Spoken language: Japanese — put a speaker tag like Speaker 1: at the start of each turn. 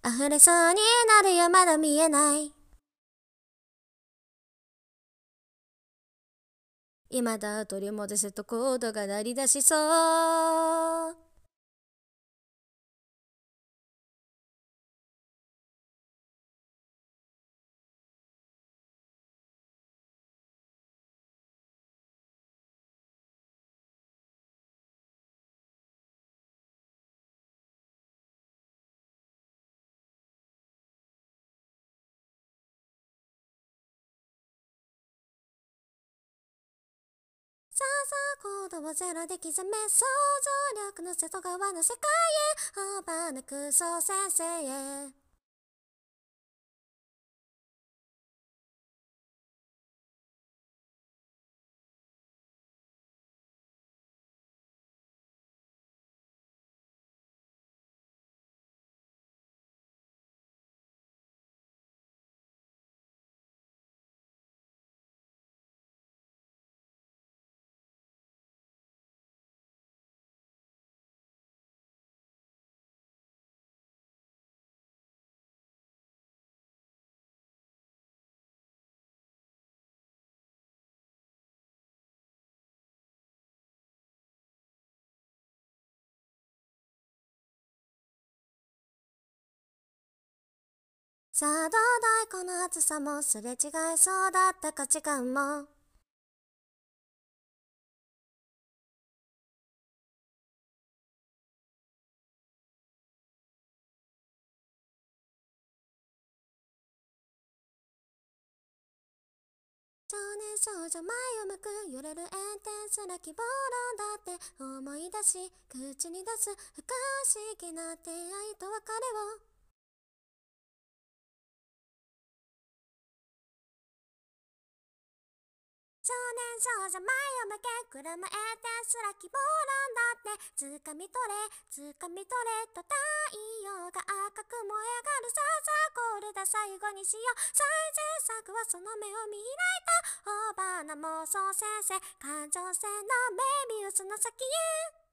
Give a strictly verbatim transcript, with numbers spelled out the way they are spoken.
Speaker 1: 溢れそうになるよまだ見えない。今だ取り戻せとコードが鳴り出しそう。さあさあコードをゼロで刻め、想像力の外側の世界へ、羽ばなくそう先生へ。さあどうだいこの暑さも、すれ違いそうだった価値観も。少年少女前を向く揺れる炎天すら希望論だって思い出し、口に出す不可思議な出会いと別れを。少年少女前を向け、車炎天すら希望論だって掴み取れ掴み取れと太陽が赤く燃え上がる。さあさあコールだ最後にしよう。最善策はその目を見開いた大場な妄想先生、感情線のメビウスの先へ。